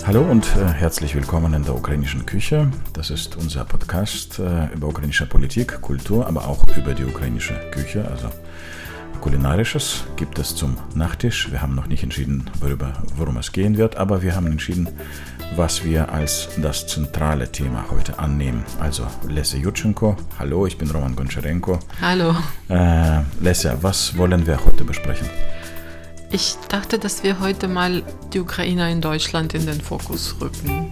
Hallo und herzlich willkommen in der ukrainischen Küche. Das ist unser Podcast über ukrainische Politik, Kultur, aber auch über die ukrainische Küche, also Kulinarisches gibt es zum Nachtisch. Wir haben noch nicht entschieden, worum es gehen wird, aber wir haben entschieden, was wir als das zentrale Thema heute annehmen. Also Lesja Jurchenko, hallo, ich bin Roman Goncharenko. Hallo. Lesja, was wollen wir heute besprechen? Ich dachte, dass wir heute mal die Ukrainer in Deutschland in den Fokus rücken.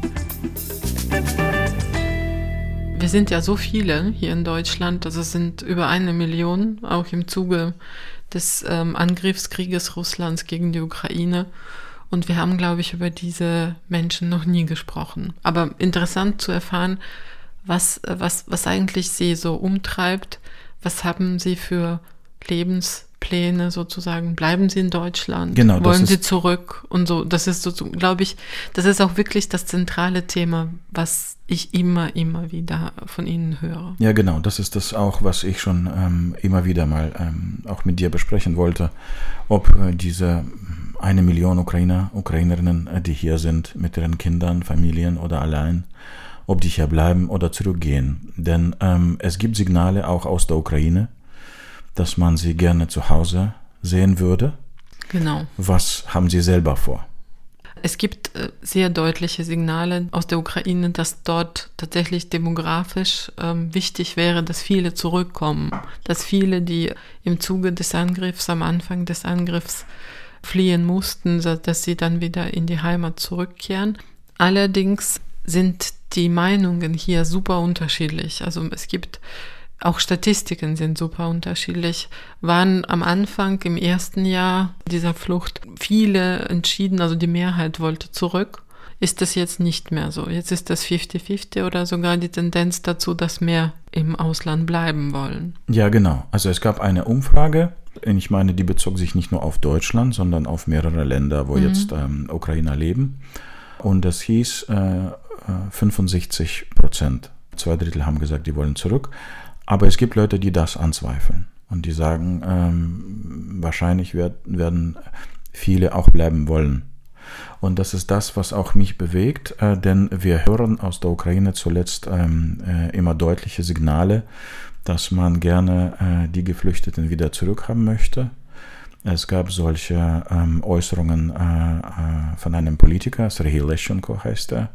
Wir sind ja so viele hier in Deutschland, also es sind über 1 Million, auch im Zuge des Angriffskrieges Russlands gegen die Ukraine. Und wir haben, glaube ich, über diese Menschen noch nie gesprochen. Aber interessant zu erfahren, was eigentlich sie so umtreibt, was haben sie für Lebenspläne sozusagen, bleiben sie in Deutschland, genau, wollen sie zurück und so. Das ist so, glaube ich, das ist auch wirklich das zentrale Thema, was ich immer wieder von Ihnen höre. Ja, genau, das ist das auch, was ich schon immer wieder mal auch mit dir besprechen wollte, ob diese 1 Million Ukrainerinnen, die hier sind mit ihren Kindern, Familien oder allein, ob die hier bleiben oder zurückgehen. Denn es gibt Signale auch aus der Ukraine, dass man sie gerne zu Hause sehen würde. Genau. Was haben Sie selber vor? Es gibt sehr deutliche Signale aus der Ukraine, dass dort tatsächlich demografisch wichtig wäre, dass viele zurückkommen. Dass viele, die im Zuge des Angriffs, am Anfang des Angriffs fliehen mussten, dass sie dann wieder in die Heimat zurückkehren. Allerdings sind die Meinungen hier super unterschiedlich. Also es gibt auch Statistiken sind super unterschiedlich. Waren am Anfang im ersten Jahr dieser Flucht viele entschieden, also die Mehrheit wollte zurück. Ist das jetzt nicht mehr so? Jetzt ist das 50-50 oder sogar die Tendenz dazu, dass mehr im Ausland bleiben wollen? Ja, genau. Also es gab eine Umfrage. Ich meine, die bezog sich nicht nur auf Deutschland, sondern auf mehrere Länder, wo jetzt Ukrainer leben. Und das hieß 65%. 2/3 haben gesagt, die wollen zurück. Aber es gibt Leute, die das anzweifeln und die sagen, wahrscheinlich werden viele auch bleiben wollen. Und das ist das, was auch mich bewegt, denn wir hören aus der Ukraine zuletzt immer deutliche Signale, dass man gerne die Geflüchteten wieder zurückhaben möchte. Es gab solche Äußerungen von einem Politiker, Serhii Leschenko heißt er,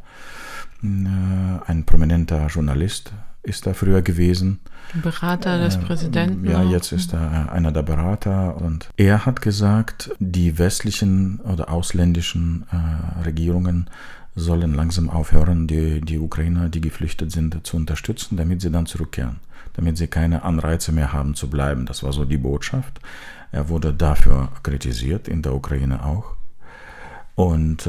ein prominenter Journalist ist er früher gewesen. Berater des Präsidenten. Ja, jetzt ist er einer der Berater. Und er hat gesagt, die westlichen oder ausländischen Regierungen sollen langsam aufhören, die Ukrainer, die geflüchtet sind, zu unterstützen, damit sie dann zurückkehren. Damit sie keine Anreize mehr haben zu bleiben. Das war so die Botschaft. Er wurde dafür kritisiert, in der Ukraine auch. Und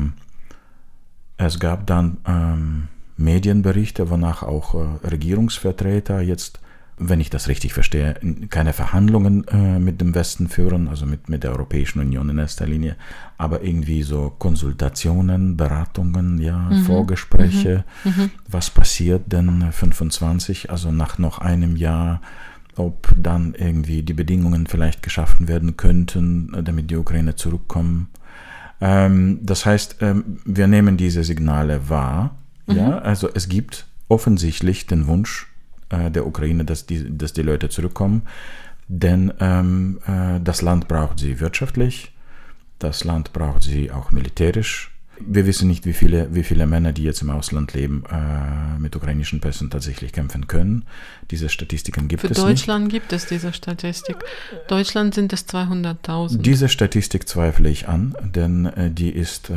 es gab dann Medienberichte, wonach auch Regierungsvertreter jetzt, wenn ich das richtig verstehe, keine Verhandlungen mit dem Westen führen, also mit der Europäischen Union in erster Linie, aber irgendwie so Konsultationen, Beratungen, Vorgespräche. Was passiert denn 25, also nach noch einem Jahr, ob dann irgendwie die Bedingungen vielleicht geschaffen werden könnten, damit die Ukraine zurückkommen. Das heißt, wir nehmen diese Signale wahr. Ja, also es gibt offensichtlich den Wunsch der Ukraine, dass die Leute zurückkommen, denn das Land braucht sie wirtschaftlich, das Land braucht sie auch militärisch. Wir wissen nicht, wie viele Männer, die jetzt im Ausland leben, mit ukrainischen Pässen tatsächlich kämpfen können. Diese Statistiken gibt es nicht. Für Deutschland gibt es diese Statistik. Deutschland sind es 200.000. Diese Statistik zweifle ich an, denn die ist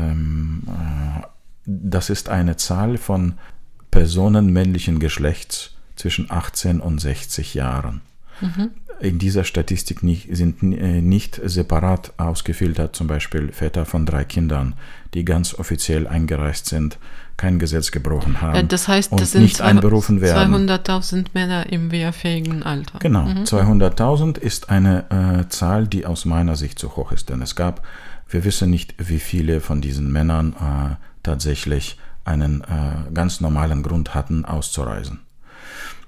das ist eine Zahl von Personen männlichen Geschlechts zwischen 18 und 60 Jahren. In dieser Statistik sind nicht separat ausgefiltert, zum Beispiel Väter von 3 Kindern, die ganz offiziell eingereist sind, kein Gesetz gebrochen haben das heißt, und das sind nicht einberufen werden. 200.000 Männer im wehrfähigen Alter. Genau, 200.000 ist eine Zahl, die aus meiner Sicht zu hoch ist, denn wir wissen nicht, wie viele von diesen Männern tatsächlich einen ganz normalen Grund hatten, auszureisen.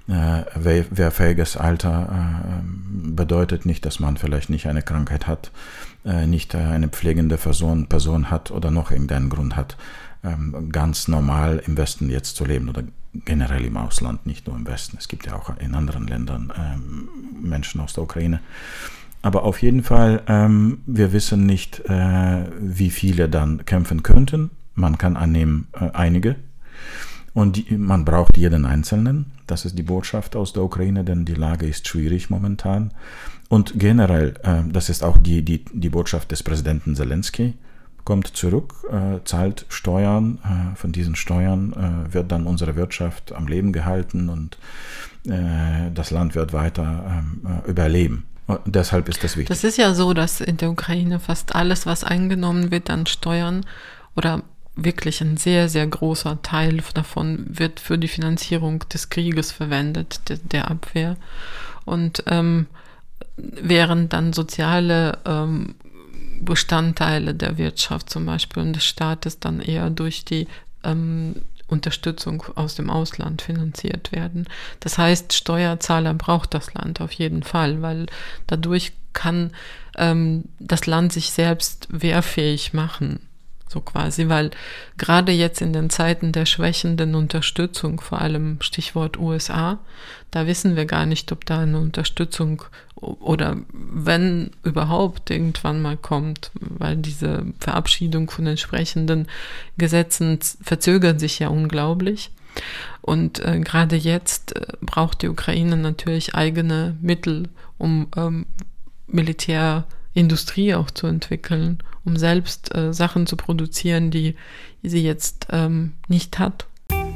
Wehrfähiges Alter bedeutet nicht, dass man vielleicht nicht eine Krankheit hat, nicht eine pflegende Person hat oder noch irgendeinen Grund hat, ganz normal im Westen jetzt zu leben oder generell im Ausland, nicht nur im Westen. Es gibt ja auch in anderen Ländern Menschen aus der Ukraine. Aber auf jeden Fall, wir wissen nicht, wie viele dann kämpfen könnten. Man kann annehmen, einige. Und man braucht jeden Einzelnen. Das ist die Botschaft aus der Ukraine, denn die Lage ist schwierig momentan. Und generell, das ist auch die Botschaft des Präsidenten Zelensky, kommt zurück, zahlt Steuern. Von diesen Steuern wird dann unsere Wirtschaft am Leben gehalten und das Land wird weiter überleben. Und deshalb ist das wichtig. Das ist ja so, dass in der Ukraine fast alles, was eingenommen wird an Steuern oder wirklich ein sehr, sehr großer Teil davon wird für die Finanzierung des Krieges verwendet, der Abwehr. Und während dann soziale Bestandteile der Wirtschaft zum Beispiel und des Staates dann eher durch die Unterstützung aus dem Ausland finanziert werden. Das heißt, Steuerzahler braucht das Land auf jeden Fall, weil dadurch kann das Land sich selbst wehrfähig machen. So quasi, weil gerade jetzt in den Zeiten der schwächenden Unterstützung, vor allem Stichwort USA, da wissen wir gar nicht, ob da eine Unterstützung oder wenn überhaupt irgendwann mal kommt, weil diese Verabschiedung von entsprechenden Gesetzen verzögert sich ja unglaublich. Und gerade jetzt braucht die Ukraine natürlich eigene Mittel, um Militärindustrie auch zu entwickeln, um selbst Sachen zu produzieren, die sie jetzt nicht hat.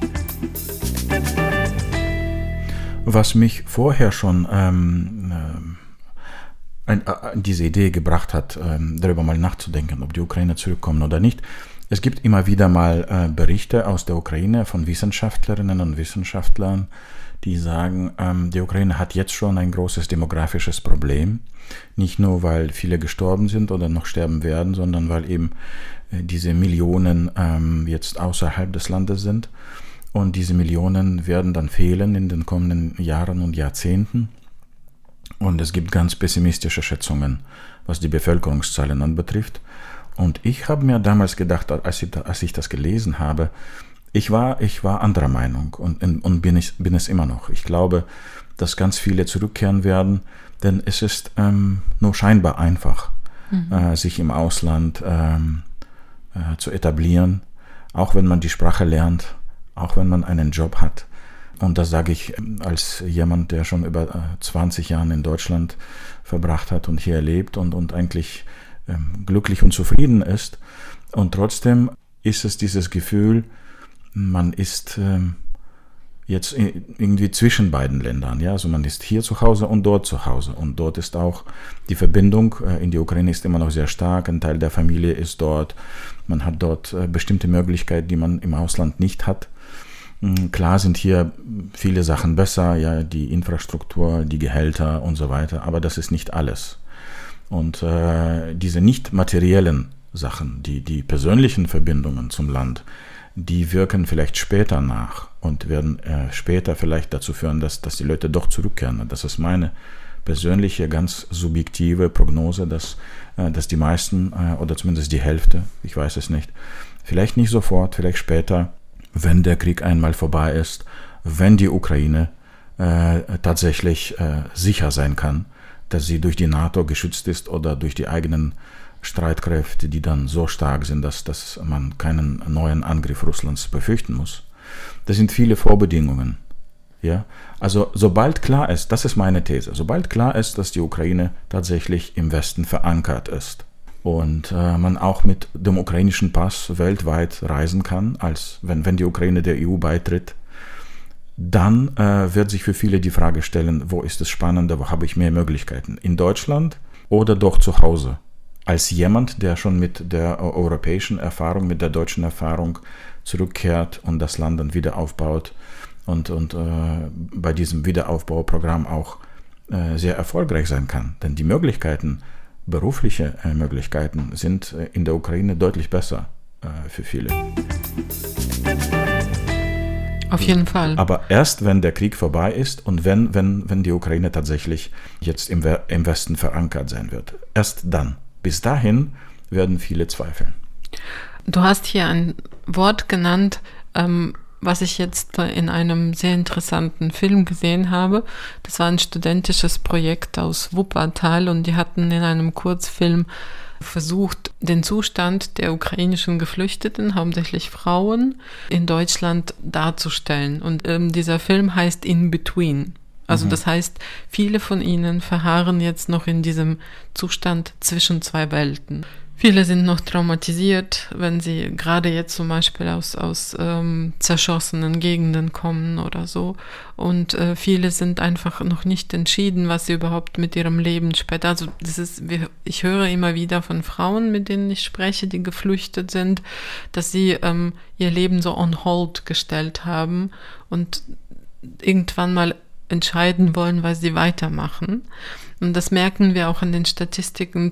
Was mich vorher schon diese Idee gebracht hat, darüber mal nachzudenken, ob die Ukrainer zurückkommen oder nicht. Es gibt immer wieder mal Berichte aus der Ukraine von Wissenschaftlerinnen und Wissenschaftlern, die sagen, die Ukraine hat jetzt schon ein großes demografisches Problem. Nicht nur, weil viele gestorben sind oder noch sterben werden, sondern weil eben diese Millionen jetzt außerhalb des Landes sind. Und diese Millionen werden dann fehlen in den kommenden Jahren und Jahrzehnten. Und es gibt ganz pessimistische Schätzungen, was die Bevölkerungszahlen anbetrifft. Und ich habe mir damals gedacht, als ich das gelesen habe, ich war anderer Meinung und bin es immer noch. Ich glaube, dass ganz viele zurückkehren werden, denn es ist nur scheinbar einfach, sich im Ausland zu etablieren, auch wenn man die Sprache lernt, auch wenn man einen Job hat. Und das sage ich als jemand, der schon über 20 Jahre in Deutschland verbracht hat und hier lebt und eigentlich glücklich und zufrieden ist. Und trotzdem ist es dieses Gefühl, man ist jetzt irgendwie zwischen beiden Ländern. Ja? Also man ist hier zu Hause und dort zu Hause. Und dort ist auch die Verbindung in die Ukraine ist immer noch sehr stark. Ein Teil der Familie ist dort. Man hat dort bestimmte Möglichkeiten, die man im Ausland nicht hat. Klar sind hier viele Sachen besser, ja, die Infrastruktur, die Gehälter und so weiter, aber das ist nicht alles. Und diese nicht materiellen Sachen, die persönlichen Verbindungen zum Land, die wirken vielleicht später nach und werden später vielleicht dazu führen, dass die Leute doch zurückkehren. Das ist meine persönliche, ganz subjektive Prognose, dass die meisten oder zumindest die Hälfte, ich weiß es nicht, vielleicht nicht sofort, vielleicht später, wenn der Krieg einmal vorbei ist, wenn die Ukraine tatsächlich sicher sein kann, dass sie durch die NATO geschützt ist oder durch die eigenen Streitkräfte, die dann so stark sind, dass man keinen neuen Angriff Russlands befürchten muss. Das sind viele Vorbedingungen. Ja? Also sobald klar ist, das ist meine These, sobald klar ist, dass die Ukraine tatsächlich im Westen verankert ist und man auch mit dem ukrainischen Pass weltweit reisen kann, als wenn die Ukraine der EU beitritt, dann wird sich für viele die Frage stellen, wo ist es spannender, wo habe ich mehr Möglichkeiten? In Deutschland oder doch zu Hause? Als jemand, der schon mit der europäischen Erfahrung, mit der deutschen Erfahrung zurückkehrt und das Land dann wieder aufbaut und bei diesem Wiederaufbauprogramm auch sehr erfolgreich sein kann. Denn die Möglichkeiten, berufliche Möglichkeiten sind in der Ukraine deutlich besser für viele. Auf jeden Fall. Aber erst, wenn der Krieg vorbei ist und wenn die Ukraine tatsächlich jetzt im Westen verankert sein wird. Erst dann. Bis dahin werden viele zweifeln. Du hast hier ein Wort genannt, was ich jetzt in einem sehr interessanten Film gesehen habe. Das war ein studentisches Projekt aus Wuppertal und die hatten in einem Kurzfilm versucht, den Zustand der ukrainischen Geflüchteten, hauptsächlich Frauen, in Deutschland darzustellen. Und dieser Film heißt In Between. Also das heißt, viele von ihnen verharren jetzt noch in diesem Zustand zwischen zwei Welten. Viele sind noch traumatisiert, wenn sie gerade jetzt zum Beispiel aus zerschossenen Gegenden kommen oder so. Und viele sind einfach noch nicht entschieden, was sie überhaupt mit ihrem Leben später. Also ich höre immer wieder von Frauen, mit denen ich spreche, die geflüchtet sind, dass sie ihr Leben so on hold gestellt haben und irgendwann mal entscheiden wollen, weil sie weitermachen. Und das merken wir auch an den Statistiken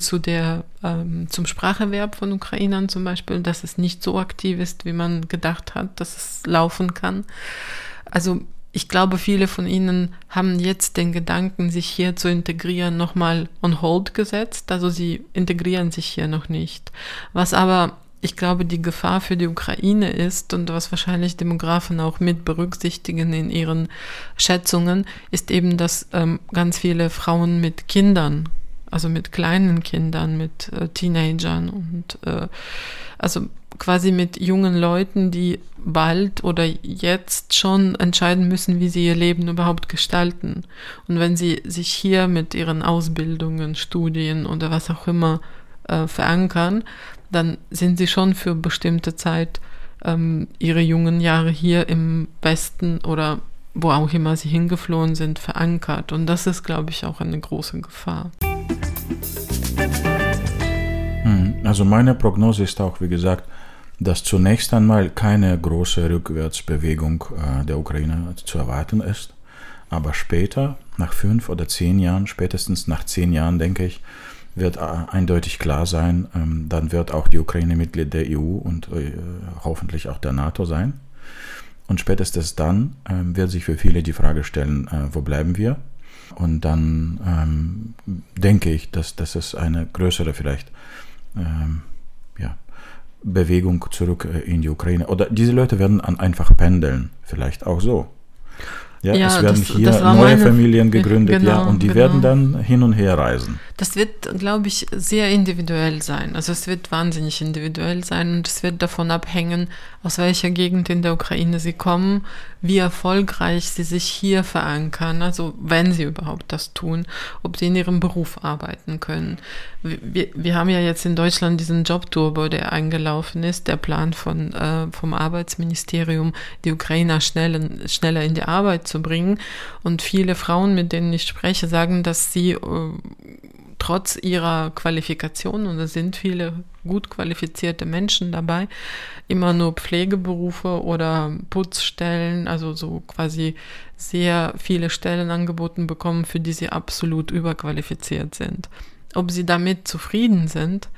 zum Spracherwerb von Ukrainern zum Beispiel, dass es nicht so aktiv ist, wie man gedacht hat, dass es laufen kann. Also ich glaube, viele von ihnen haben jetzt den Gedanken, sich hier zu integrieren, nochmal on hold gesetzt. Also sie integrieren sich hier noch nicht. Was aber ich glaube, die Gefahr für die Ukraine ist und was wahrscheinlich Demografen auch mit berücksichtigen in ihren Schätzungen, ist eben, dass ganz viele Frauen mit Kindern, also mit kleinen Kindern, mit Teenagern und also quasi mit jungen Leuten, die bald oder jetzt schon entscheiden müssen, wie sie ihr Leben überhaupt gestalten. Und wenn sie sich hier mit ihren Ausbildungen, Studien oder was auch immer verankern, dann sind sie schon für bestimmte Zeit ihre jungen Jahre hier im Westen oder wo auch immer sie hingeflohen sind, verankert. Und das ist, glaube ich, auch eine große Gefahr. Also meine Prognose ist auch, wie gesagt, dass zunächst einmal keine große Rückwärtsbewegung der Ukraine zu erwarten ist. Aber später, nach 5 oder 10 Jahren, spätestens nach 10 Jahren, denke ich, wird eindeutig klar sein, dann wird auch die Ukraine Mitglied der EU und hoffentlich auch der NATO sein. Und spätestens dann wird sich für viele die Frage stellen, wo bleiben wir? Und dann denke ich, dass es eine größere vielleicht Bewegung zurück in die Ukraine. Oder diese Leute werden einfach pendeln, vielleicht auch so. Ja, es werden hier neue Familien gegründet, genau, und die werden dann hin und her reisen. Das wird, glaube ich, sehr individuell sein. Also es wird wahnsinnig individuell sein und es wird davon abhängen, aus welcher Gegend in der Ukraine sie kommen, wie erfolgreich sie sich hier verankern, also wenn sie überhaupt das tun, ob sie in ihrem Beruf arbeiten können. Wir haben ja jetzt in Deutschland diesen Jobturbo, der eingelaufen ist, der Plan vom Arbeitsministerium, die Ukrainer schneller in die Arbeit zu bringen. Und viele Frauen, mit denen ich spreche, sagen, dass sie trotz ihrer Qualifikation, und es sind viele gut qualifizierte Menschen dabei, immer nur Pflegeberufe oder Putzstellen, also so quasi sehr viele Stellen angeboten bekommen, für die sie absolut überqualifiziert sind. Ob sie damit zufrieden sind,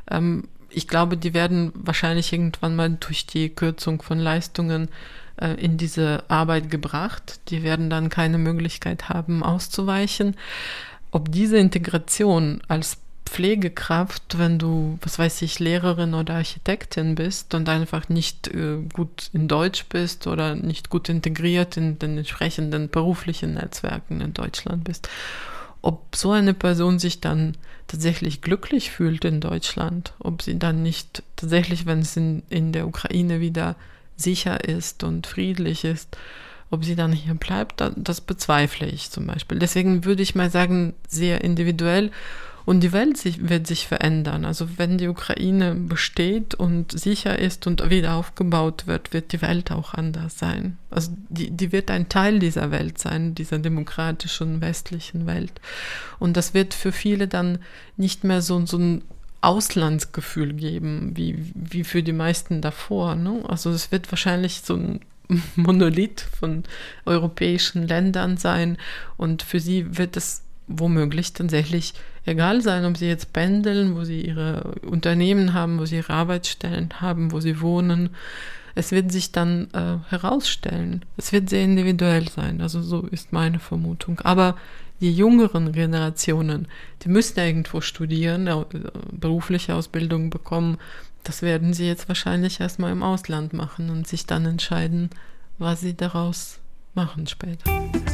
ich glaube, die werden wahrscheinlich irgendwann mal durch die Kürzung von Leistungen in diese Arbeit gebracht. Die werden dann keine Möglichkeit haben, auszuweichen. Ob diese Integration als Pflegekraft, wenn du, was weiß ich, Lehrerin oder Architektin bist und einfach nicht gut in Deutsch bist oder nicht gut integriert in den entsprechenden beruflichen Netzwerken in Deutschland bist, ob so eine Person sich dann tatsächlich glücklich fühlt in Deutschland, ob sie dann nicht tatsächlich, wenn es in der Ukraine wieder sicher ist und friedlich ist, ob sie dann hier bleibt, das bezweifle ich zum Beispiel. Deswegen würde ich mal sagen, sehr individuell. Und die Welt wird sich verändern. Also wenn die Ukraine besteht und sicher ist und wieder aufgebaut wird, wird die Welt auch anders sein. Also die wird ein Teil dieser Welt sein, dieser demokratischen westlichen Welt. Und das wird für viele dann nicht mehr so ein Auslandsgefühl geben, wie für die meisten davor. Ne? Also es wird wahrscheinlich so ein Monolith von europäischen Ländern sein und für sie wird es womöglich tatsächlich egal sein, ob sie jetzt pendeln, wo sie ihre Unternehmen haben, wo sie ihre Arbeitsstellen haben, wo sie wohnen. Es wird sich dann herausstellen. Es wird sehr individuell sein. Also so ist meine Vermutung. Aber die jüngeren Generationen, die müssen irgendwo studieren, berufliche Ausbildung bekommen. Das werden sie jetzt wahrscheinlich erstmal im Ausland machen und sich dann entscheiden, was sie daraus machen später.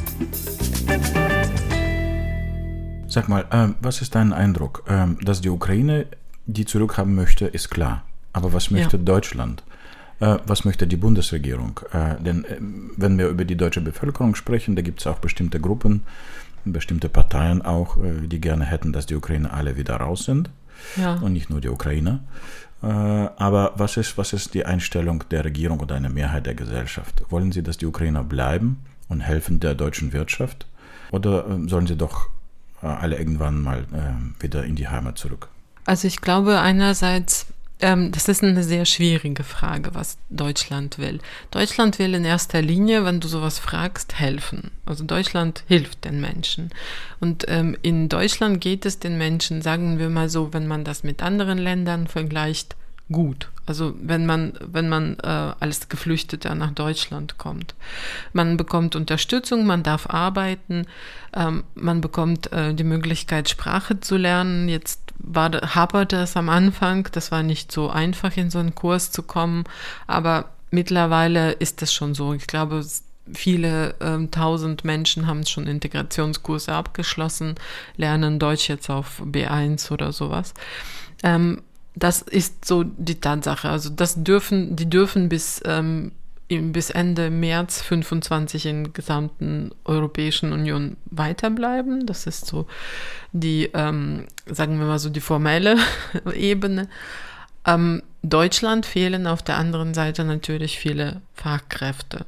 Sag mal, was ist dein Eindruck? Dass die Ukraine die zurückhaben möchte, ist klar. Aber was möchte Deutschland? Was möchte die Bundesregierung? Denn wenn wir über die deutsche Bevölkerung sprechen, da gibt es auch bestimmte Gruppen, bestimmte Parteien auch, die gerne hätten, dass die Ukrainer alle wieder raus sind. Ja. Und nicht nur die Ukrainer. Aber was ist die Einstellung der Regierung oder einer Mehrheit der Gesellschaft? Wollen sie, dass die Ukrainer bleiben und helfen der deutschen Wirtschaft? Oder sollen sie doch alle irgendwann mal wieder in die Heimat zurück? Also ich glaube einerseits, das ist eine sehr schwierige Frage, was Deutschland will. Deutschland will in erster Linie, wenn du sowas fragst, helfen. Also Deutschland hilft den Menschen. Und in Deutschland geht es den Menschen, sagen wir mal so, wenn man das mit anderen Ländern vergleicht, gut. Also wenn man als Geflüchteter nach Deutschland kommt. Man bekommt Unterstützung, man darf arbeiten, man bekommt die Möglichkeit, Sprache zu lernen. Jetzt haperte es am Anfang, das war nicht so einfach, in so einen Kurs zu kommen, aber mittlerweile ist das schon so. Ich glaube, viele 1000 Menschen haben schon Integrationskurse abgeschlossen, lernen Deutsch jetzt auf B1 oder sowas. Das ist so die Tatsache. Also die dürfen bis Ende März 25 in der gesamten Europäischen Union weiterbleiben. Das ist so die, sagen wir mal so, die formelle Ebene. Deutschland fehlen auf der anderen Seite natürlich viele Fachkräfte.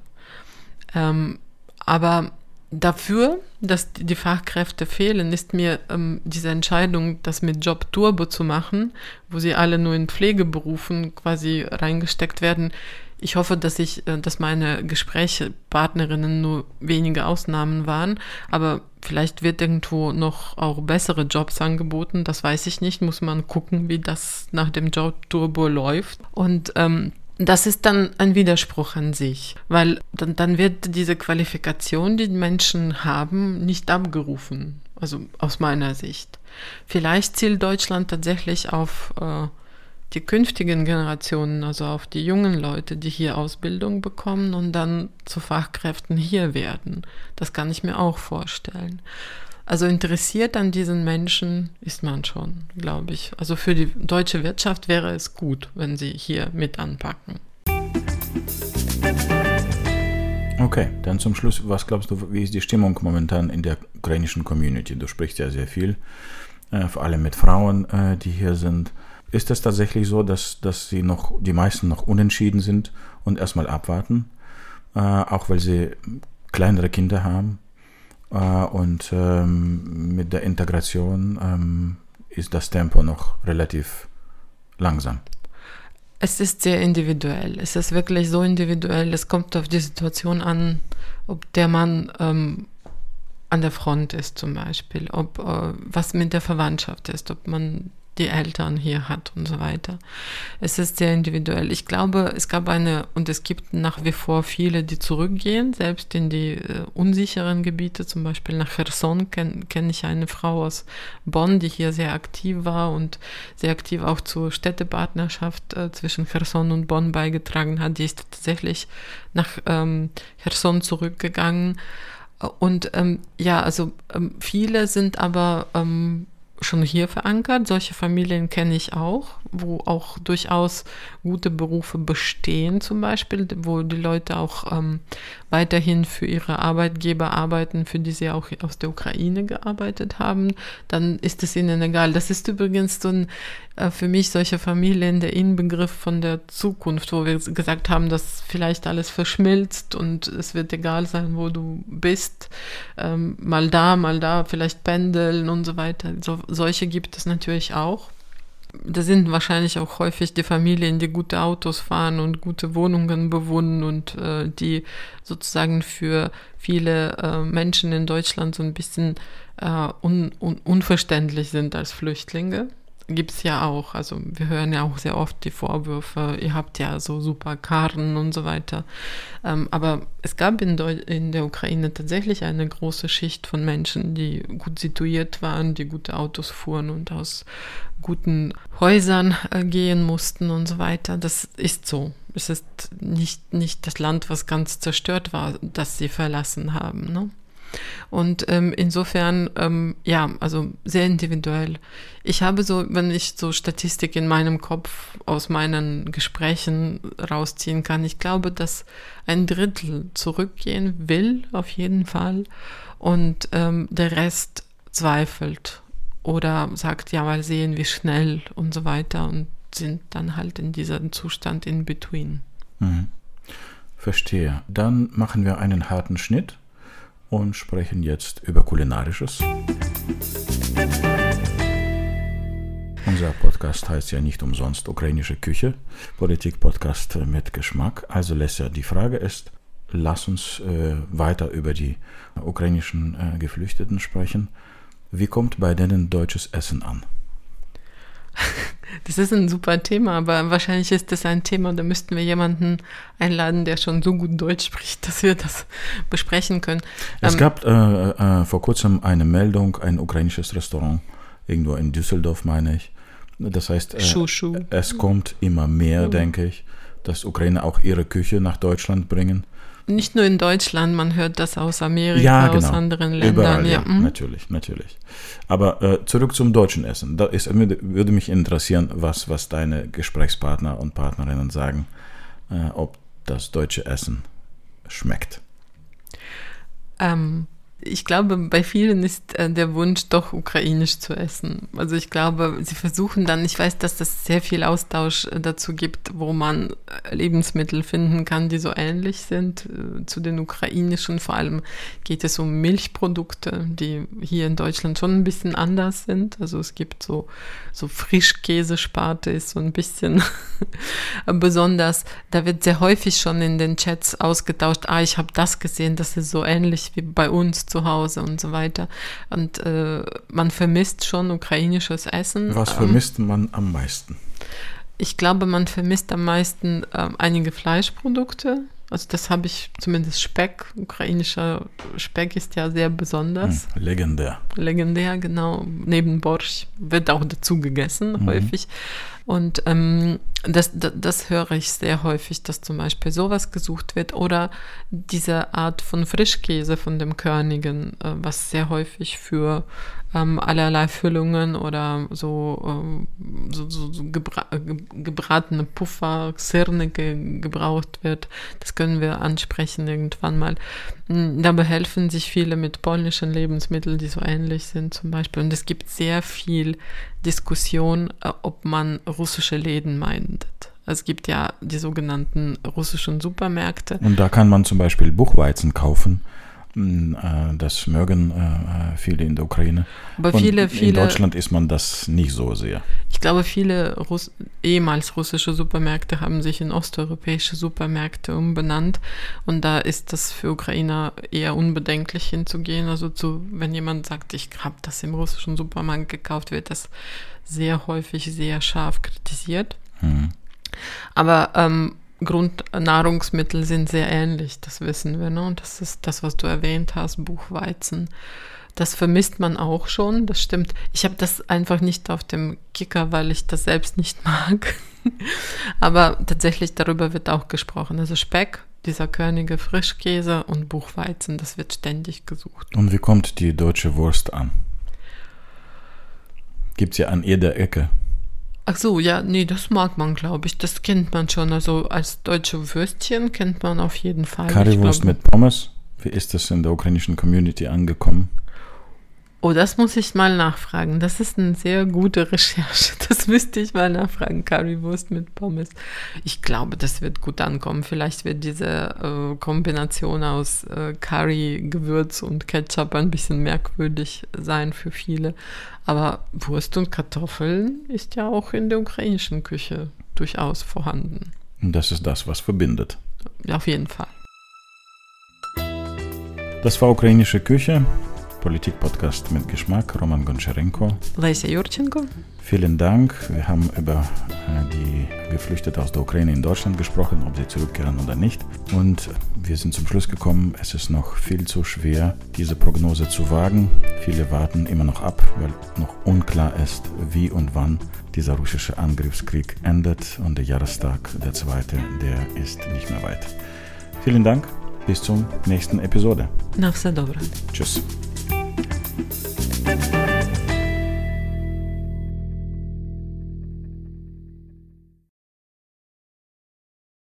Aber dafür, dass die Fachkräfte fehlen, ist mir diese Entscheidung, das mit Job Turbo zu machen, wo sie alle nur in Pflegeberufen quasi reingesteckt werden. Ich hoffe, dass meine Gesprächspartnerinnen nur wenige Ausnahmen waren, aber vielleicht wird irgendwo noch auch bessere Jobs angeboten, das weiß ich nicht, muss man gucken, wie das nach dem Job Turbo läuft. Und das ist dann ein Widerspruch an sich, weil dann wird diese Qualifikation, die Menschen haben, nicht abgerufen, also aus meiner Sicht. Vielleicht zielt Deutschland tatsächlich auf die künftigen Generationen, also auf die jungen Leute, die hier Ausbildung bekommen und dann zu Fachkräften hier werden. Das kann ich mir auch vorstellen. Also interessiert an diesen Menschen ist man schon, glaube ich. Also für die deutsche Wirtschaft wäre es gut, wenn sie hier mit anpacken. Okay, dann zum Schluss, was glaubst du, wie ist die Stimmung momentan in der ukrainischen Community? Du sprichst ja sehr viel, vor allem mit Frauen, die hier sind. Ist es tatsächlich so, dass die meisten noch unentschieden sind und erstmal abwarten, auch weil sie kleinere Kinder haben? Und mit der Integration ist das Tempo noch relativ langsam. Es ist sehr individuell. Es ist wirklich so individuell. Es kommt auf die Situation an, ob der Mann an der Front ist zum Beispiel, ob was mit der Verwandtschaft ist, ob man die Eltern hier hat und so weiter. Es ist sehr individuell. Ich glaube, es gibt nach wie vor viele, die zurückgehen, selbst in die unsicheren Gebiete, zum Beispiel nach Cherson kenne ich eine Frau aus Bonn, die hier sehr aktiv war und sehr aktiv auch zur Städtepartnerschaft zwischen Cherson und Bonn beigetragen hat. Die ist tatsächlich nach Cherson zurückgegangen. Und viele sind aber schon hier verankert. Solche Familien kenne ich auch, wo auch durchaus gute Berufe bestehen zum Beispiel, wo die Leute auch weiterhin für ihre Arbeitgeber arbeiten, für die sie auch aus der Ukraine gearbeitet haben. Dann ist es ihnen egal. Das ist übrigens so für mich solche Familien der Inbegriff von der Zukunft, wo wir gesagt haben, dass vielleicht alles verschmilzt und es wird egal sein, wo du bist. Mal da, vielleicht pendeln und so weiter. Solche gibt es natürlich auch. Das sind wahrscheinlich auch häufig die Familien, die gute Autos fahren und gute Wohnungen bewohnen und die sozusagen für viele Menschen in Deutschland so ein bisschen unverständlich sind als Flüchtlinge. gibt es ja auch. Also wir hören ja auch sehr oft die Vorwürfe, ihr habt ja so super Karren und so weiter. Aber es gab in der Ukraine tatsächlich eine große Schicht von Menschen, die gut situiert waren, die gute Autos fuhren und aus guten Häusern gehen mussten und so weiter. Das ist so. Es ist nicht das Land, was ganz zerstört war, das sie verlassen haben, ne? Und insofern, also sehr individuell. Ich habe so, wenn ich so Statistik in meinem Kopf aus meinen Gesprächen rausziehen kann, ich glaube, dass 1/3 zurückgehen will, auf jeden Fall, und der Rest zweifelt oder sagt, ja, mal sehen, wie schnell und so weiter, und sind dann halt in diesem Zustand in between. Verstehe. Dann machen wir einen harten Schnitt und sprechen jetzt über Kulinarisches. Unser Podcast heißt ja nicht umsonst Ukrainische Küche, Politik-Podcast mit Geschmack. Also Lesja, die Frage ist, lass uns weiter über die ukrainischen Geflüchteten sprechen. Wie kommt bei denen deutsches Essen an? Das ist ein super Thema, aber wahrscheinlich ist das ein Thema, da müssten wir jemanden einladen, der schon so gut Deutsch spricht, dass wir das besprechen können. Es gab vor kurzem eine Meldung, ein ukrainisches Restaurant, irgendwo in Düsseldorf, meine ich. Das heißt, es kommt immer mehr, denke ich, dass Ukrainer auch ihre Küche nach Deutschland bringen. Nicht nur in Deutschland, man hört das aus Amerika, aus anderen Ländern. Überall, natürlich. Aber zurück zum deutschen Essen. Würde mich interessieren, was deine Gesprächspartner und Partnerinnen sagen, ob das deutsche Essen schmeckt. Ich glaube, bei vielen ist der Wunsch doch ukrainisch zu essen. Also ich glaube, sie versuchen dann, ich weiß, dass es sehr viel Austausch dazu gibt, wo man Lebensmittel finden kann, die so ähnlich sind zu den ukrainischen. Vor allem geht es um Milchprodukte, die hier in Deutschland schon ein bisschen anders sind. Also es gibt so Frischkäsesparte ist so ein bisschen besonders. Da wird sehr häufig schon in den Chats ausgetauscht, ich habe das gesehen, das ist so ähnlich wie bei uns zu Hause und so weiter. Und man vermisst schon ukrainisches Essen. Was vermisst man am meisten? Ich glaube, man vermisst am meisten einige Fleischprodukte. Also das habe ich, zumindest Speck. Ukrainischer Speck ist ja sehr besonders. Legendär. Legendär, genau. Neben Borsch wird auch dazu gegessen, häufig. Und das höre ich sehr häufig, dass zum Beispiel sowas gesucht wird. Oder diese Art von Frischkäse von dem Körnigen, was sehr häufig für allerlei Füllungen oder so gebratene Puffer, Sirnike gebraucht wird. Das können wir ansprechen irgendwann mal. Dabei helfen sich viele mit polnischen Lebensmitteln, die so ähnlich sind zum Beispiel. Und es gibt sehr viel Diskussion, ob man russische Läden meint. Es gibt ja die sogenannten russischen Supermärkte. Und da kann man zum Beispiel Buchweizen kaufen. Das mögen viele in der Ukraine. Aber und in Deutschland ist man das nicht so sehr. Ich glaube, viele ehemals russische Supermärkte haben sich in osteuropäische Supermärkte umbenannt. Und da ist das für Ukrainer eher unbedenklich hinzugehen. Also wenn jemand sagt, ich habe das im russischen Supermarkt gekauft, wird das sehr häufig sehr scharf kritisiert. Aber Grundnahrungsmittel sind sehr ähnlich, das wissen wir, ne? Und das ist das, was du erwähnt hast, Buchweizen. Das vermisst man auch schon, das stimmt. Ich habe das einfach nicht auf dem Kicker, weil ich das selbst nicht mag. Aber tatsächlich darüber wird auch gesprochen. Also Speck, dieser körnige Frischkäse und Buchweizen, das wird ständig gesucht. Und wie kommt die deutsche Wurst an? Gibt es ja an jeder Ecke. Ach so, ja, nee, das mag man, glaube ich. Das kennt man schon. Also als deutsche Würstchen kennt man auf jeden Fall. Currywurst mit Pommes. Wie ist das in der ukrainischen Community angekommen? Oh, das muss ich mal nachfragen. Das ist eine sehr gute Recherche. Das müsste ich mal nachfragen. Currywurst mit Pommes. Ich glaube, das wird gut ankommen. Vielleicht wird diese Kombination aus Curry, Gewürz und Ketchup ein bisschen merkwürdig sein für viele. Aber Wurst und Kartoffeln ist ja auch in der ukrainischen Küche durchaus vorhanden. Und das ist das, was verbindet. Ja, auf jeden Fall. Das war ukrainische Küche. Politik-Podcast mit Geschmack, Roman Goncharenko. Lesia Jurchenko. Vielen Dank. Wir haben über die Geflüchteten aus der Ukraine in Deutschland gesprochen, ob sie zurückkehren oder nicht. Und wir sind zum Schluss gekommen, es ist noch viel zu schwer, diese Prognose zu wagen. Viele warten immer noch ab, weil noch unklar ist, wie und wann dieser russische Angriffskrieg endet. Und der Jahrestag, der zweite, der ist nicht mehr weit. Vielen Dank. Bis zur nächsten Episode. Na все добре. Tschüss.